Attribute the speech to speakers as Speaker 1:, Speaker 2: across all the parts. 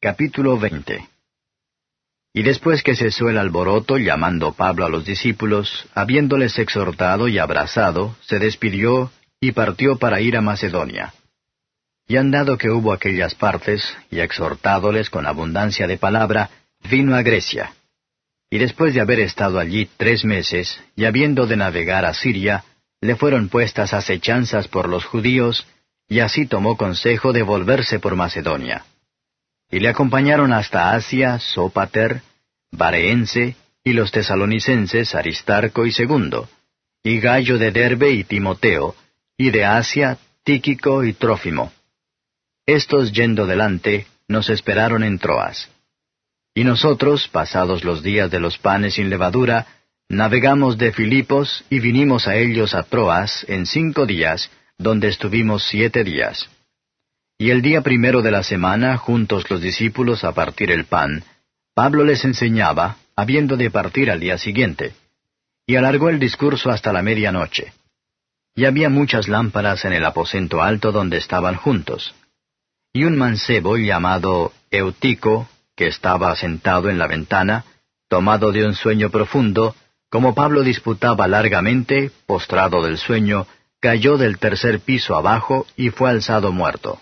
Speaker 1: Capítulo 20. Y después que cesó el alboroto, llamando Pablo a los discípulos, habiéndoles exhortado y abrazado, se despidió y partió para ir a Macedonia. Y andado que hubo aquellas partes, y exhortádoles con abundancia de palabra, vino a Grecia. Y después de haber estado allí 3 meses, y habiendo de navegar a Siria, le fueron puestas acechanzas por los judíos, y así tomó consejo de volverse por Macedonia. Y le acompañaron hasta Asia Sópater, Bareense, y los tesalonicenses Aristarco y Segundo, y Gayo de Derbe y Timoteo, y de Asia Tíquico y Trófimo. Estos yendo delante, nos esperaron en Troas. Y nosotros, pasados los días de los panes sin levadura, navegamos de Filipos y vinimos a ellos a Troas en 5 días, donde estuvimos 7 días. Y el día primero de la semana, juntos los discípulos a partir el pan, Pablo les enseñaba, habiendo de partir al día siguiente. Y alargó el discurso hasta la medianoche. Y había muchas lámparas en el aposento alto donde estaban juntos. Y un mancebo llamado Eutico, que estaba sentado en la ventana, tomado de un sueño profundo, como Pablo disputaba largamente, postrado del sueño, cayó del 3er piso abajo y fue alzado muerto.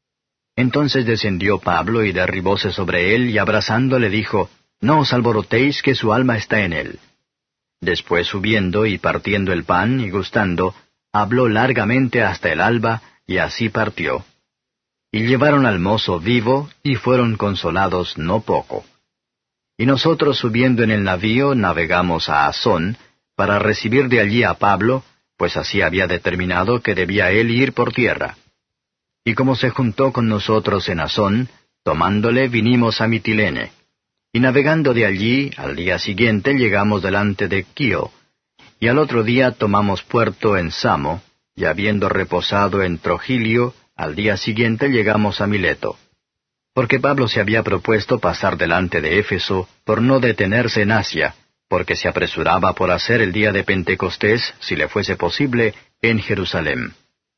Speaker 1: Entonces descendió Pablo y derribóse sobre él y abrazándole dijo, «No os alborotéis, que su alma está en él». Después subiendo y partiendo el pan y gustando, habló largamente hasta el alba, y así partió. Y llevaron al mozo vivo, y fueron consolados no poco. Y nosotros subiendo en el navío navegamos a Asón, para recibir de allí a Pablo, pues así había determinado que debía él ir por tierra. Y como se juntó con nosotros en Asón, tomándole vinimos a Mitilene. Y navegando de allí, al día siguiente llegamos delante de Quío, y al otro día tomamos puerto en Samo, y habiendo reposado en Trogilio, al día siguiente llegamos a Mileto. Porque Pablo se había propuesto pasar delante de Éfeso, por no detenerse en Asia, porque se apresuraba por hacer el día de Pentecostés, si le fuese posible, en Jerusalén.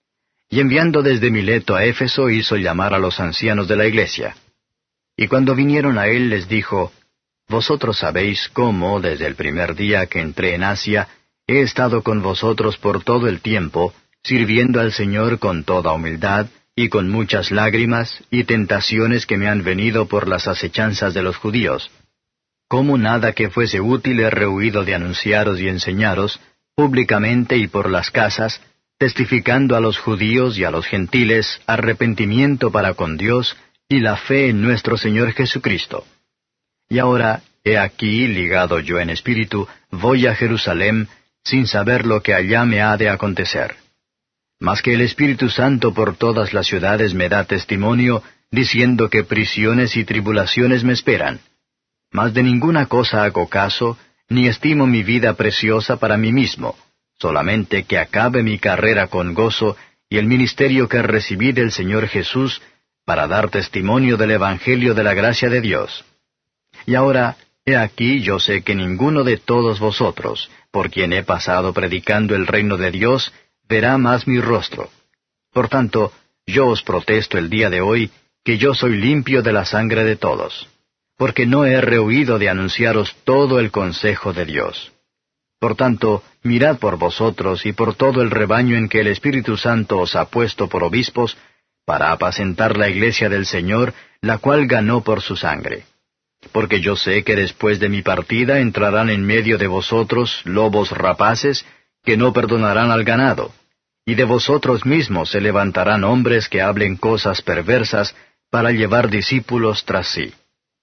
Speaker 1: Y enviando desde Mileto a Éfeso hizo llamar a los ancianos de la iglesia. Y cuando vinieron a él les dijo, «Vosotros sabéis cómo, desde el primer día que entré en Asia, he estado con vosotros por todo el tiempo, sirviendo al Señor con toda humildad, y con muchas lágrimas, y tentaciones que me han venido por las acechanzas de los judíos. Cómo nada que fuese útil he rehuido de anunciaros y enseñaros, públicamente y por las casas, testificando a los judíos y a los gentiles arrepentimiento para con Dios y la fe en nuestro Señor Jesucristo. Y ahora, he aquí, ligado yo en espíritu, voy a Jerusalén, sin saber lo que allá me ha de acontecer. Mas que el Espíritu Santo por todas las ciudades me da testimonio, diciendo que prisiones y tribulaciones me esperan. Mas de ninguna cosa hago caso, ni estimo mi vida preciosa para mí mismo, solamente que acabe mi carrera con gozo y el ministerio que recibí del Señor Jesús, para dar testimonio del Evangelio de la gracia de Dios. Y ahora, he aquí yo sé que ninguno de todos vosotros, por quien he pasado predicando el reino de Dios, verá más mi rostro. Por tanto, yo os protesto el día de hoy, que yo soy limpio de la sangre de todos, porque no he rehuido de anunciaros todo el consejo de Dios. Por tanto, mirad por vosotros y por todo el rebaño en que el Espíritu Santo os ha puesto por obispos, para apacentar la iglesia del Señor, la cual ganó por su sangre. Porque yo sé que después de mi partida entrarán en medio de vosotros lobos rapaces, que no perdonarán al ganado, y de vosotros mismos se levantarán hombres que hablen cosas perversas, para llevar discípulos tras sí.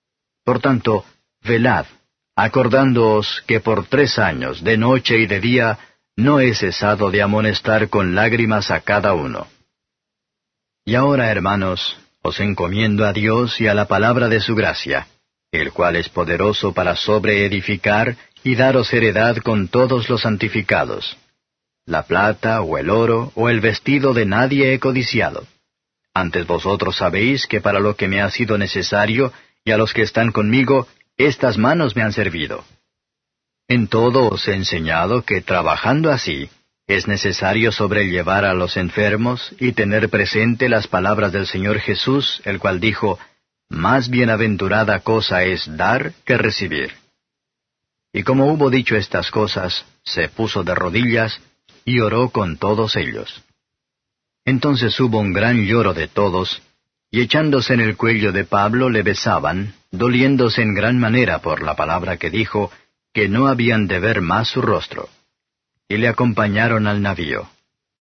Speaker 1: Por tanto, velad, acordándoos que por 3 años, de noche y de día, no he cesado de amonestar con lágrimas a cada uno. Y ahora, hermanos, os encomiendo a Dios y a la palabra de su gracia, el cual es poderoso para sobreedificar y daros heredad con todos los santificados. La plata, o el oro, o el vestido de nadie he codiciado. Antes vosotros sabéis que para lo que me ha sido necesario, y a los que están conmigo, estas manos me han servido. En todo os he enseñado que trabajando así, es necesario sobrellevar a los enfermos y tener presente las palabras del Señor Jesús, el cual dijo, Más bienaventurada cosa es dar que recibir. Y como hubo dicho estas cosas, se puso de rodillas y oró con todos ellos. Entonces hubo un gran lloro de todos, y echándose en el cuello de Pablo le besaban, doliéndose en gran manera por la palabra que dijo, que no habían de ver más su rostro. Y le acompañaron al navío.